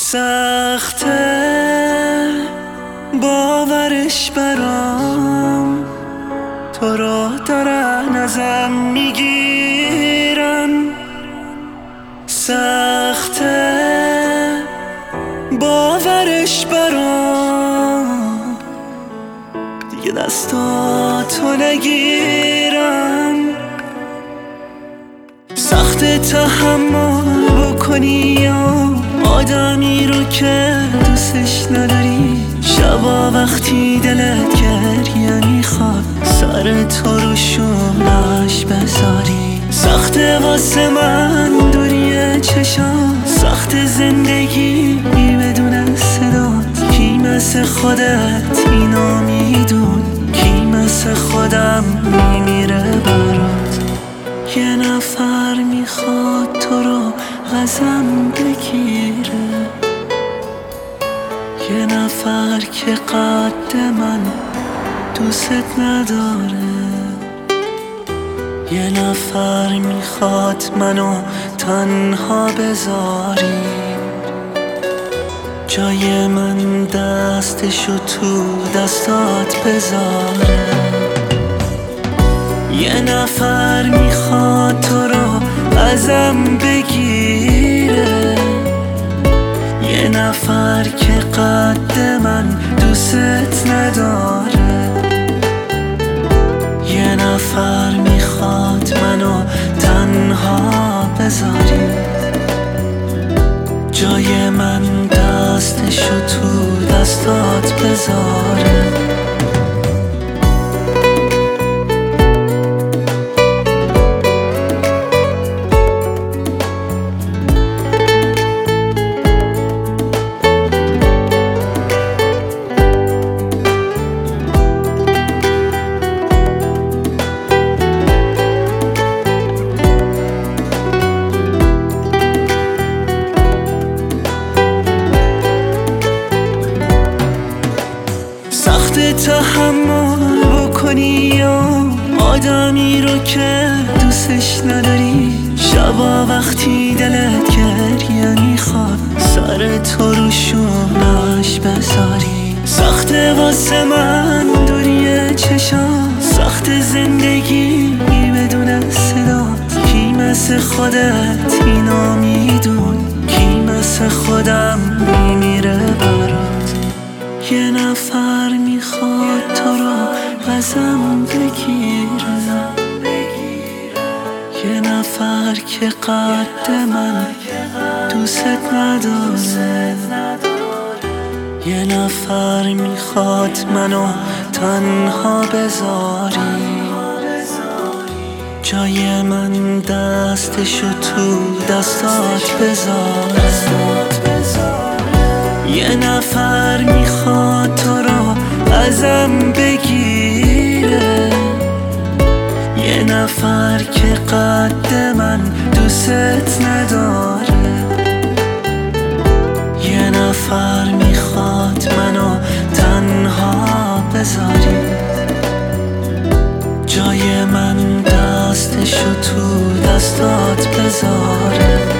سخته باورش برام، تو رو دارن ازم میگیرن. سخته باورش برام، دیگه دستاتو نگیرن. سخته تحمل بکنی یا آدمی رو که دوستش نداری. شبا وقتی دلت گریه میخواد سر تو رو شونش بذاری. سخته واسه من دوری چشام، سخت زندگی بدون صدات. کی مثل خودت اینو میدون، کی مثل خودم میمیره برات. یه نفر میخواد تو رو ازم بگیره، یه نفر که قد من دوست نداره. یه نفر میخواد منو تنها بذاری، جای من دستشو تو دستات بذاره. یه نفر میخواد تو رو ازم بگیره، یه نفر که قد من دوست نداره. یه نفر میخواد منو تنها بذاری، جای من دستشو تو دستات بذاره. سخت تحمل بکنی یا آدمی رو که دوستش نداری. شبا وقتی دلت گریه میخواد سر تو رو شونش بذاری. سخت واسه من دوری چشام، سخت زندگی بدون صدات. کی مثل خودت اینو میدون، کی مثل خودم میمیره برات. یه نفر میخواد تو رو ازم بگیره، یه نفر که قد من دوست نداره. یه نفر میخواد منو تنها بذاری، جای من دستشو تو دستات بذاره. یه نفر میخواد تو رو ازم بگیره، یه نفر که قد من دوست نداره. یه نفر میخواد منو تنها بذاری، جای من دستشو تو دستات بذاره.